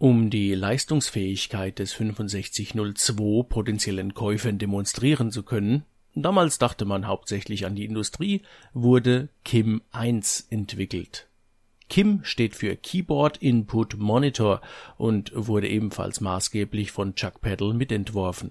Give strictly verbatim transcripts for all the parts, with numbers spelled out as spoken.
Um die Leistungsfähigkeit des fünfundsechzig null zwei potenziellen Käufern demonstrieren zu können, damals dachte man hauptsächlich an die Industrie, wurde K I M eins entwickelt. K I M steht für Keyboard Input Monitor und wurde ebenfalls maßgeblich von Chuck Peddle mitentworfen.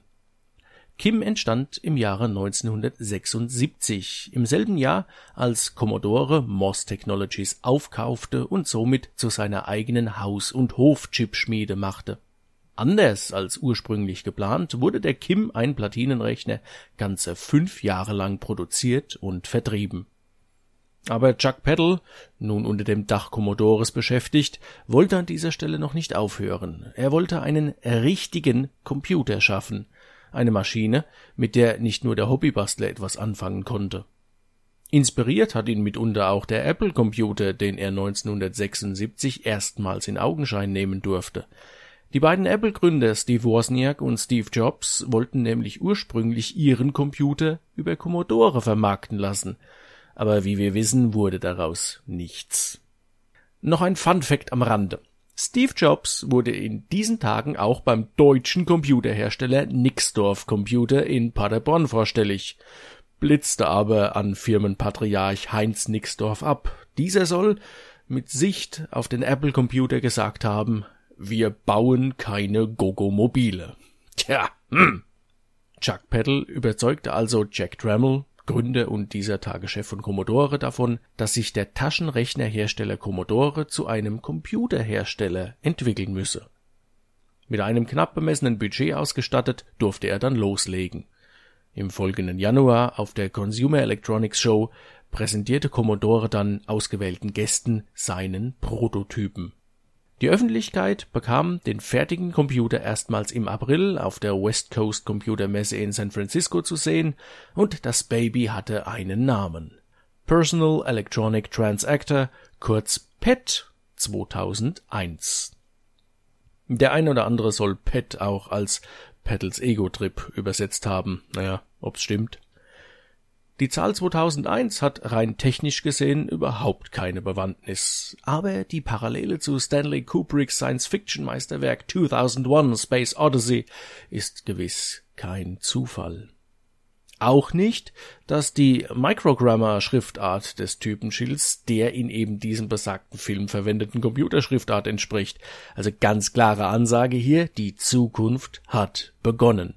K I M entstand im Jahre neunzehnhundertsechsundsiebzig, im selben Jahr, als Commodore M O S Technologies aufkaufte und somit zu seiner eigenen Haus- und Hof-Chipschmiede machte. Anders als ursprünglich geplant, wurde der K I M ein Platinenrechner ganze fünf Jahre lang produziert und vertrieben. Aber Chuck Peddle, nun unter dem Dach Commodores beschäftigt, wollte an dieser Stelle noch nicht aufhören. Er wollte einen richtigen Computer schaffen, eine Maschine, mit der nicht nur der Hobbybastler etwas anfangen konnte. Inspiriert hat ihn mitunter auch der Apple-Computer, den er neunzehnhundertsechsundsiebzig erstmals in Augenschein nehmen durfte. Die beiden Apple-Gründer Steve Wozniak und Steve Jobs wollten nämlich ursprünglich ihren Computer über Commodore vermarkten lassen, aber wie wir wissen, wurde daraus nichts. Noch ein Fun-Fact am Rande. Steve Jobs wurde in diesen Tagen auch beim deutschen Computerhersteller Nixdorf Computer in Paderborn vorstellig, blitzte aber an Firmenpatriarch Heinz Nixdorf ab. Dieser soll mit Sicht auf den Apple-Computer gesagt haben: Wir bauen keine Gogomobile. Tja, hm. Chuck Peddle überzeugte also Jack Dremel, Gründer und dieser Tage Chef von Commodore, davon, dass sich der Taschenrechnerhersteller Commodore zu einem Computerhersteller entwickeln müsse. Mit einem knapp bemessenen Budget ausgestattet, durfte er dann loslegen. Im folgenden Januar auf der Consumer Electronics Show präsentierte Commodore dann ausgewählten Gästen seinen Prototypen. Die Öffentlichkeit bekam den fertigen Computer erstmals im April auf der West Coast Computer Messe in San Francisco zu sehen, und das Baby hatte einen Namen: Personal Electronic Transactor, kurz P E T zweitausendeins. Der ein oder andere soll P E T auch als Peddles Ego-Trip übersetzt haben. Naja, ob's stimmt. Die Zahl zweitausendeins hat rein technisch gesehen überhaupt keine Bewandtnis, aber die Parallele zu Stanley Kubricks Science-Fiction-Meisterwerk zweitausendeins Space Odyssey ist gewiss kein Zufall. Auch nicht, dass die Microgrammar-Schriftart des Typenschilds der in eben diesem besagten Film verwendeten Computerschriftart entspricht. Also ganz klare Ansage hier: Die Zukunft hat begonnen.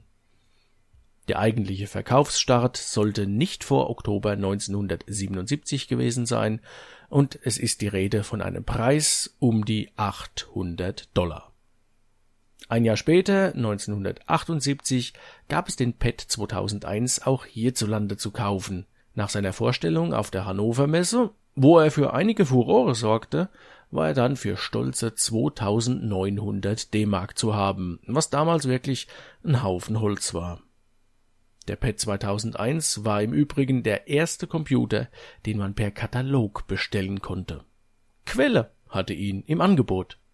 Der eigentliche Verkaufsstart sollte nicht vor Oktober neunzehnhundertsiebenundsiebzig gewesen sein, und es ist die Rede von einem Preis um die achthundert Dollar. Ein Jahr später, neunzehnhundertachtundsiebzig, gab es den P E T zweitausendeins auch hierzulande zu kaufen. Nach seiner Vorstellung auf der Hannover Messe, wo er für einige Furore sorgte, war er dann für stolze zweitausendneunhundert D-Mark zu haben, was damals wirklich ein Haufen Holz war. Der P E T zweitausendeins war im Übrigen der erste Computer, den man per Katalog bestellen konnte. Quelle hatte ihn im Angebot.